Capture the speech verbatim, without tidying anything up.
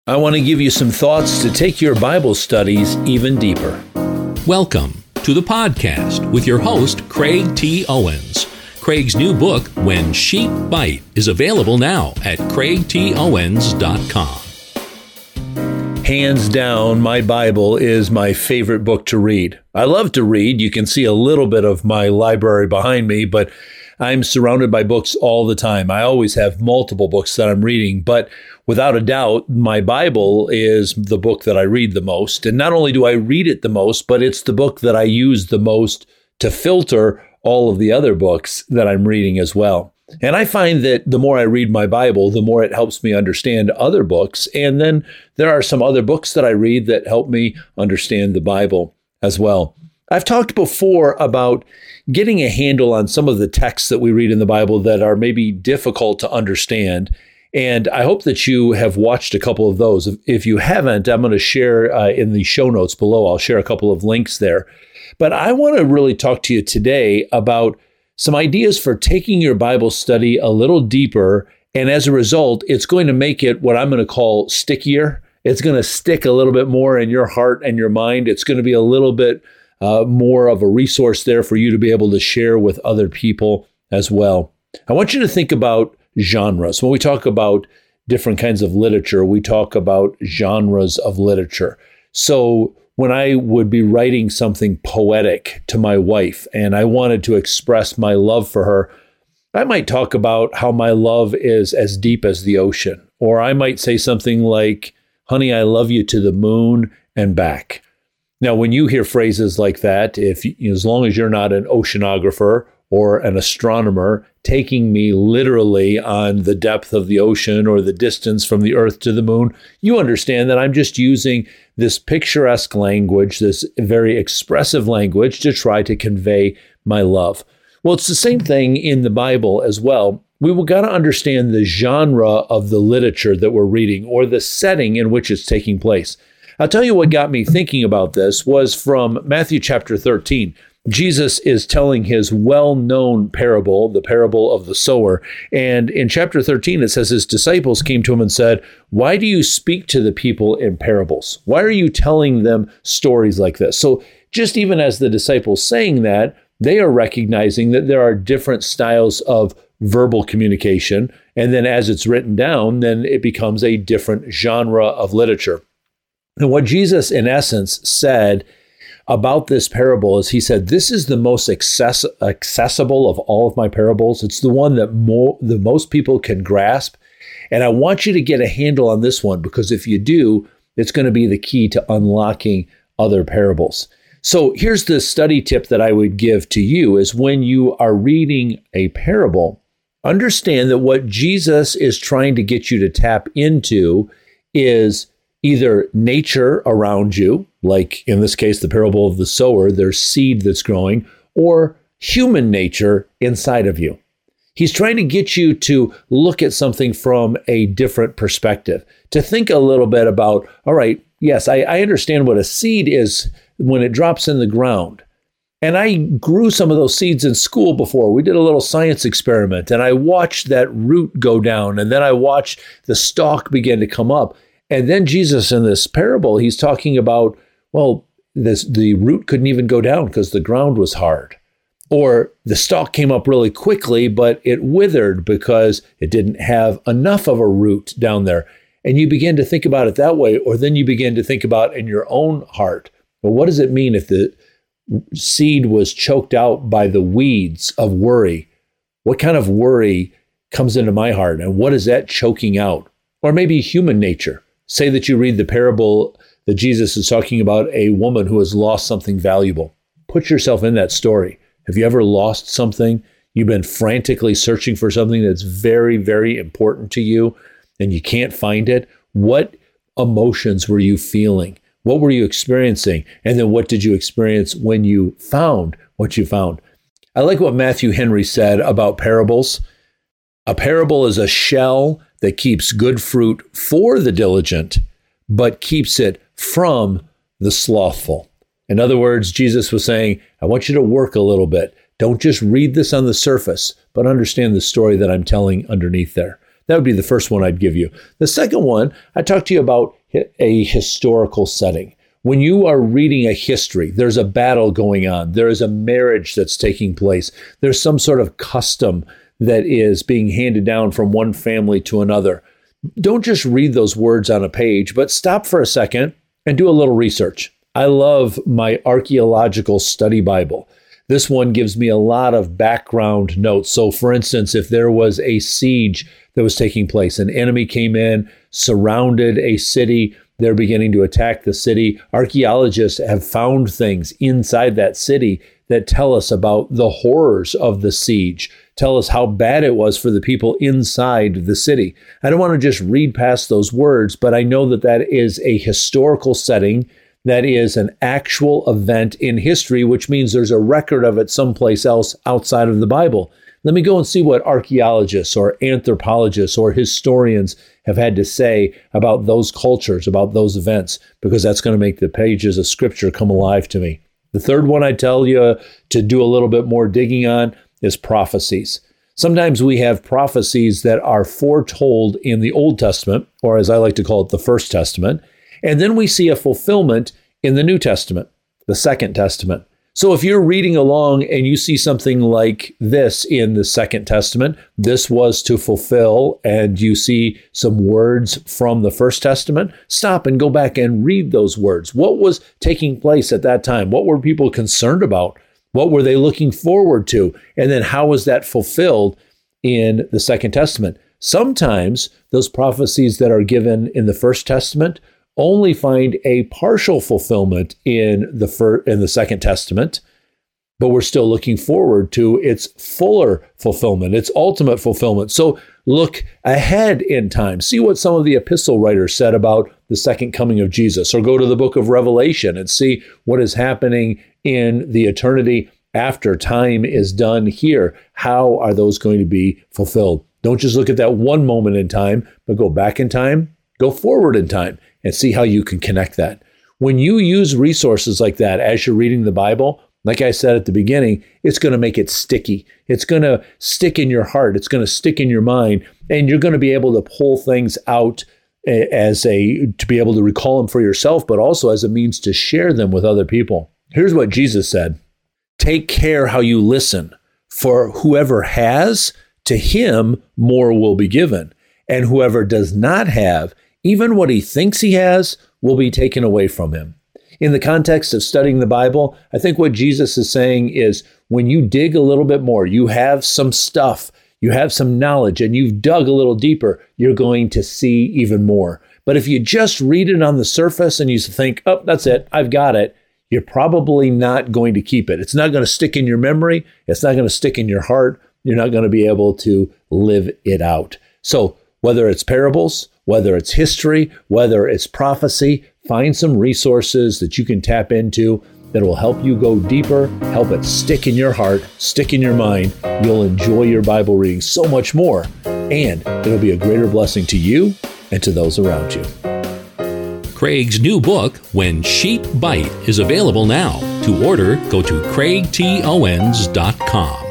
I want to give you some thoughts to take your Bible studies even deeper. Welcome to the podcast with your host, Craig T. Owens. Craig's new book, When Sheep Bite, is available now at craig t owens dot com. Hands down, my Bible is my favorite book to read. I love to read. You can see a little bit of my library behind me, but I'm surrounded by books all the time. I always have multiple books that I'm reading, but without a doubt, my Bible is the book that I read the most. And not only do I read it the most, but it's the book that I use the most to filter all of the other books that I'm reading as well. And I find that the more I read my Bible, the more it helps me understand other books. And then there are some other books that I read that help me understand the Bible as well. I've talked before about getting a handle on some of the texts that we read in the Bible that are maybe difficult to understand. And I hope that you have watched a couple of those. If you haven't, I'm going to share uh, in the show notes below, I'll share a couple of links there. But I want to really talk to you today about some ideas for taking your Bible study a little deeper. And as a result, it's going to make it what I'm going to call stickier. It's going to stick a little bit more in your heart and your mind. It's going to be a little bit Uh, more of a resource there for you to be able to share with other people as well. I want you to think about genres. When we talk about different kinds of literature, we talk about genres of literature. So when I would be writing something poetic to my wife and I wanted to express my love for her, I might talk about how my love is as deep as the ocean. Or I might say something like, honey, I love you to the moon and back. Now, when you hear phrases like that, if you, as long as you're not an oceanographer or an astronomer taking me literally on the depth of the ocean or the distance from the earth to the moon, you understand that I'm just using this picturesque language, this very expressive language to try to convey my love. Well, it's the same thing in the Bible as well. We've got to understand the genre of the literature that we're reading or the setting in which it's taking place. I'll tell you what got me thinking about this was from Matthew chapter thirteen. Jesus is telling his well-known parable, the parable of the sower. And in chapter thirteen, it says his disciples came to him and said, why do you speak to the people in parables? Why are you telling them stories like this? So just even as the disciples saying that, they are recognizing that there are different styles of verbal communication. And then as it's written down, then it becomes a different genre of literature. And what Jesus, in essence, said about this parable is he said, this is the most access- accessible of all of my parables. It's the one that mo- the most people can grasp. And I want you to get a handle on this one, because if you do, it's going to be the key to unlocking other parables. So here's the study tip that I would give to you is when you are reading a parable, understand that what Jesus is trying to get you to tap into is either nature around you, like in this case, the parable of the sower, there's seed that's growing, or human nature inside of you. He's trying to get you to look at something from a different perspective, to think a little bit about, all right, yes, I, I understand what a seed is when it drops in the ground. And I grew some of those seeds in school before. We did a little science experiment, and I watched that root go down, and then I watched the stalk begin to come up. And then Jesus in this parable, he's talking about, well, this, the root couldn't even go down because the ground was hard. Or the stalk came up really quickly, but it withered because it didn't have enough of a root down there. And you begin to think about it that way, or then you begin to think about in your own heart, well, what does it mean if the seed was choked out by the weeds of worry? What kind of worry comes into my heart? And what is that choking out? Or maybe human nature. Say that you read the parable that Jesus is talking about a woman who has lost something valuable. Put yourself in that story. Have you ever lost something? You've been frantically searching for something that's very, very important to you, and you can't find it. What emotions were you feeling? What were you experiencing? And then what did you experience when you found what you found? I like what Matthew Henry said about parables. A parable is a shell that keeps good fruit for the diligent, but keeps it from the slothful. In other words, Jesus was saying, I want you to work a little bit. Don't just read this on the surface, but understand the story that I'm telling underneath there. That would be the first one I'd give you. The second one, I talked to you about a historical setting. When you are reading a history, there's a battle going on. There is a marriage that's taking place. There's some sort of custom that is being handed down from one family to another. Don't just read those words on a page, but stop for a second and do a little research. I love my archaeological study Bible. This one gives me a lot of background notes. So for instance, if there was a siege that was taking place, an enemy came in, surrounded a city, they're beginning to attack the city. Archaeologists have found things inside that city that tell us about the horrors of the siege, tell us how bad it was for the people inside the city. I don't want to just read past those words, but I know that that is a historical setting. That is an actual event in history, which means there's a record of it someplace else outside of the Bible. Let me go and see what archaeologists or anthropologists or historians have had to say about those cultures, about those events, because that's going to make the pages of Scripture come alive to me. The third one I tell you to do a little bit more digging on is prophecies. Sometimes we have prophecies that are foretold in the Old Testament, or as I like to call it, the First Testament, and then we see a fulfillment in the New Testament, the Second Testament. So if you're reading along and you see something like this in the Second Testament, this was to fulfill, and you see some words from the First Testament, stop and go back and read those words. What was taking place at that time? What were people concerned about? What were they looking forward to? And then how was that fulfilled in the Second Testament? Sometimes those prophecies that are given in the First Testament only find a partial fulfillment in the fir- in the Second Testament, but we're still looking forward to its fuller fulfillment, its ultimate fulfillment. So look ahead in time. See what some of the epistle writers said about the second coming of Jesus, or go to the book of Revelation and see what is happening in the eternity after time is done here. How are those going to be fulfilled? Don't just look at that one moment in time, but go back in time, go forward in time, and see how you can connect that. When you use resources like that as you're reading the Bible, like I said at the beginning, it's going to make it sticky. It's going to stick in your heart. It's going to stick in your mind, and you're going to be able to pull things out as a, to be able to recall them for yourself, but also as a means to share them with other people. Here's what Jesus said: take care how you listen, for whoever has, to him more will be given. And whoever does not have, even what he thinks he has, will be taken away from him. In the context of studying the Bible, I think what Jesus is saying is when you dig a little bit more, you have some stuff, you have some knowledge, and you've dug a little deeper, you're going to see even more. But if you just read it on the surface and you think, oh, that's it, I've got it, you're probably not going to keep it. It's not going to stick in your memory. It's not going to stick in your heart. You're not going to be able to live it out. So whether it's parables, whether it's history, whether it's prophecy, find some resources that you can tap into that will help you go deeper, help it stick in your heart, stick in your mind. You'll enjoy your Bible reading so much more, and it'll be a greater blessing to you and to those around you. Craig's new book, When Sheep Bite, is available now. To order, go to craig t owens dot com.